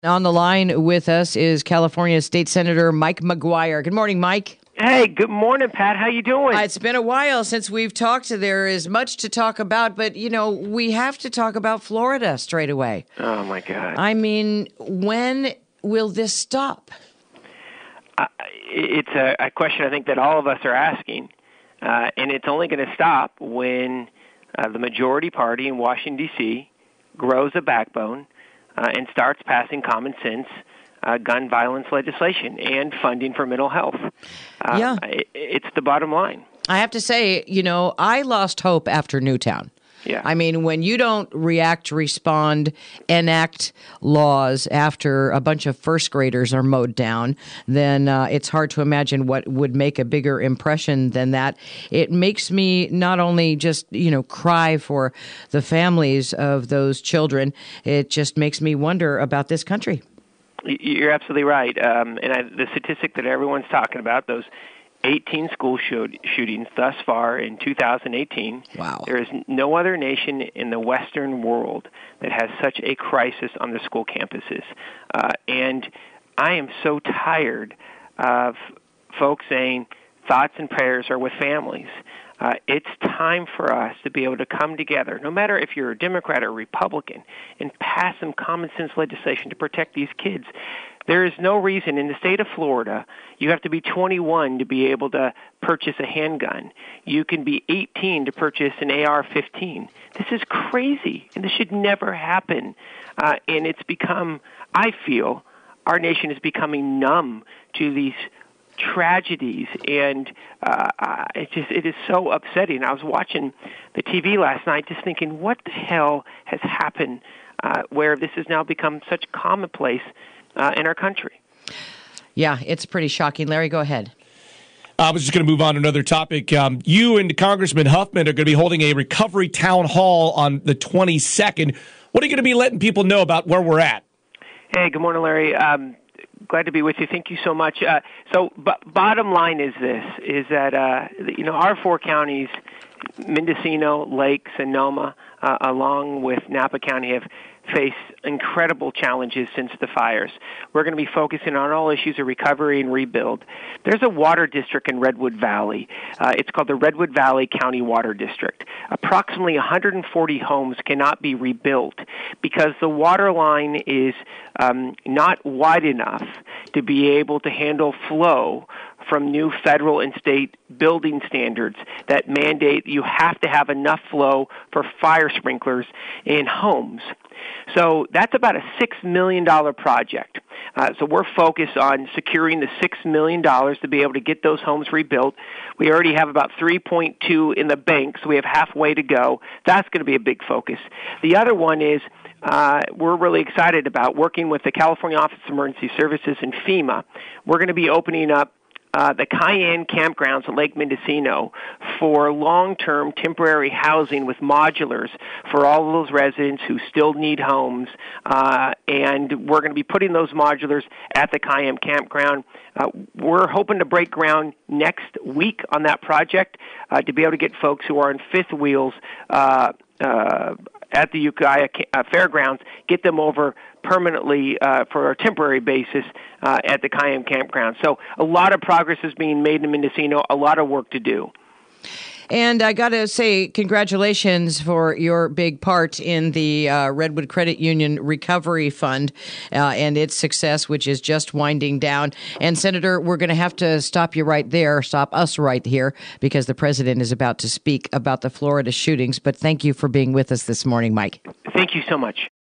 On the line with us is California State Senator Mike McGuire. Good morning, Mike. Hey, good morning, Pat. How you doing? It's been a while since we've talked. There is much to talk about, but, we have to talk about Florida straight away. Oh, my God. I mean, when will this stop? It's a question I think that all of us are asking, and it's only going to stop when the majority party in Washington, D.C. grows a backbone and starts passing common sense gun violence legislation and funding for mental health. It's the bottom line. I have to say, I lost hope after Newtown. Yeah. I mean, when you don't react, respond, enact laws after a bunch of first graders are mowed down, then it's hard to imagine what would make a bigger impression than that. It makes me not only just, cry for the families of those children, it just makes me wonder about this country. You're absolutely right. The statistic that everyone's talking about, those 18 school shootings thus far in 2018. Wow. There is no other nation in the Western world that has such a crisis on their school campuses. And I am so tired of folks saying thoughts and prayers are with families. It's time for us to be able to come together, no matter if you're a Democrat or Republican, and pass some common sense legislation to protect these kids. There is no reason in the state of Florida you have to be 21 to be able to purchase a handgun. You can be 18 to purchase an AR-15. This is crazy, and this should never happen. And it's become, I feel, our nation is becoming numb to these tragedies, and it is so upsetting. I was watching the TV last night just thinking, what the hell has happened where this has now become such commonplace in our country? Yeah, it's pretty shocking. Larry, go ahead. I was just going to move on to another topic. You and Congressman Huffman are going to be holding a recovery town hall on the 22nd. What are you going to be letting people know about where we're at? Hey, good morning, Larry. Glad to be with you. Thank you so much. Bottom line is this, is that, our four counties, Mendocino, Lake, Sonoma, along with Napa County, have faced incredible challenges since the fires. We're going to be focusing on all issues of recovery and rebuild. There's a water district in Redwood Valley. It's called the Redwood Valley County Water District. Approximately 140 homes cannot be rebuilt because the water line is not wide enough to be able to handle flow from new federal and state building standards that mandate you have to have enough flow for fire sprinklers in homes. So that's about a $6 million project. So we're focused on securing the $6 million to be able to get those homes rebuilt. We already have about 3.2 in the bank, so we have halfway to go. That's going to be a big focus. The other one is we're really excited about working with the California Office of Emergency Services and FEMA. We're going to be opening up the Cayenne campgrounds at Lake Mendocino for long-term temporary housing with modulars for all of those residents who still need homes. And we're going to be putting those modulars at the Cayenne campground. We're hoping to break ground next week on that project to be able to get folks who are on fifth wheels at the Ukiah Fairgrounds, get them over permanently for a temporary basis at the Cayenne Campground. So a lot of progress is being made in Mendocino, a lot of work to do. And I got to say, congratulations for your big part in the Redwood Credit Union Recovery Fund and its success, which is just winding down. And, Senator, we're going to have to stop us right here, because the president is about to speak about the Florida shootings. But thank you for being with us this morning, Mike. Thank you so much.